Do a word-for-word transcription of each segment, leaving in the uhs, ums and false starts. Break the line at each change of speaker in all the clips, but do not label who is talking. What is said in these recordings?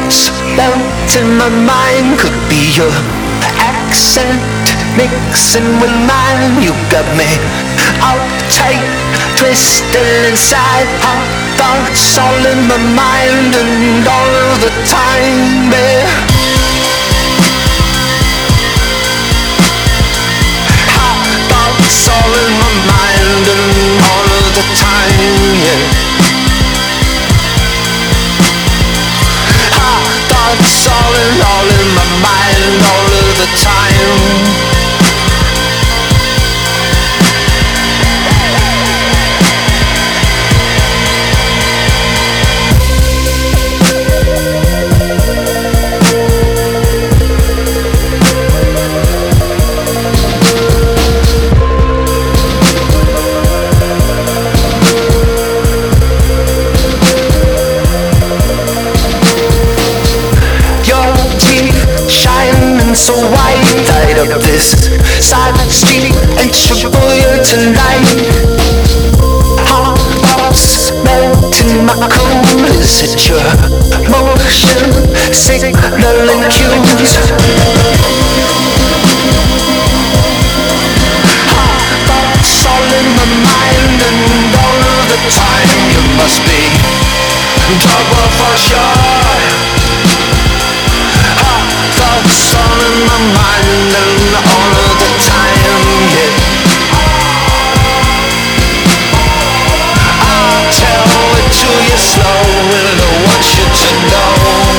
thoughts melt in my mind. Could be your accent mixing with mine. You got me all tight, twisted inside. Hot thoughts all in my mind and all the time, yeah. Hot thoughts all in my mind and all of the time, yeah. Hot thoughts all in, all in my mind all of the time. So white, light up this silent street and trouble you tonight. Hot thoughts melting my cool. Is it your motion signaling cues? Hot thoughts all in my mind and all of the time. You must be trouble for sure. Thoughts all in my mind and all of the time, yeah. I'll tell it to you slow and I want you to know.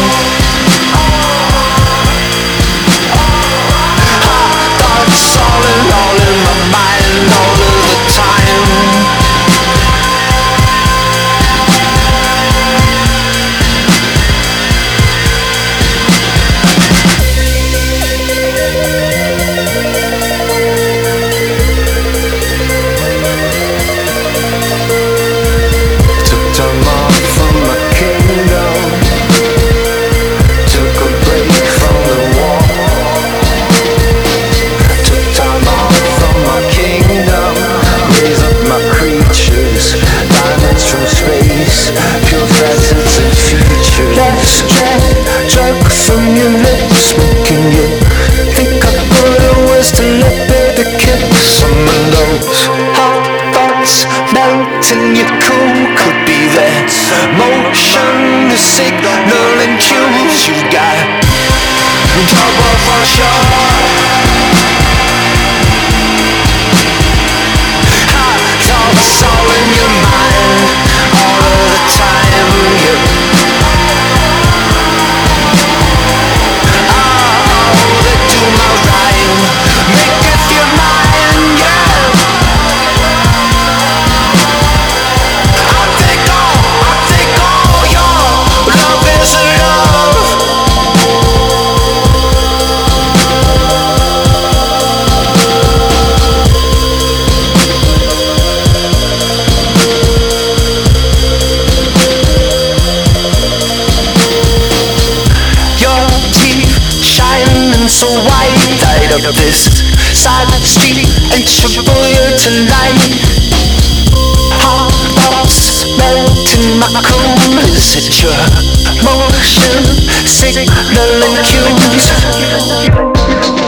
Thoughts all in, all in my mind all of the time. From your lips, making you think I put a words to let baby kiss. Some of those hot thoughts melting your cool. Could be that motion, the signal and cues. You got trouble for sure. Hot thoughts all in your mind all of the time, yeah. So white, light up this silent street and trouble you tonight. Hot thoughts melting my cool. Is it your motion signaling cues?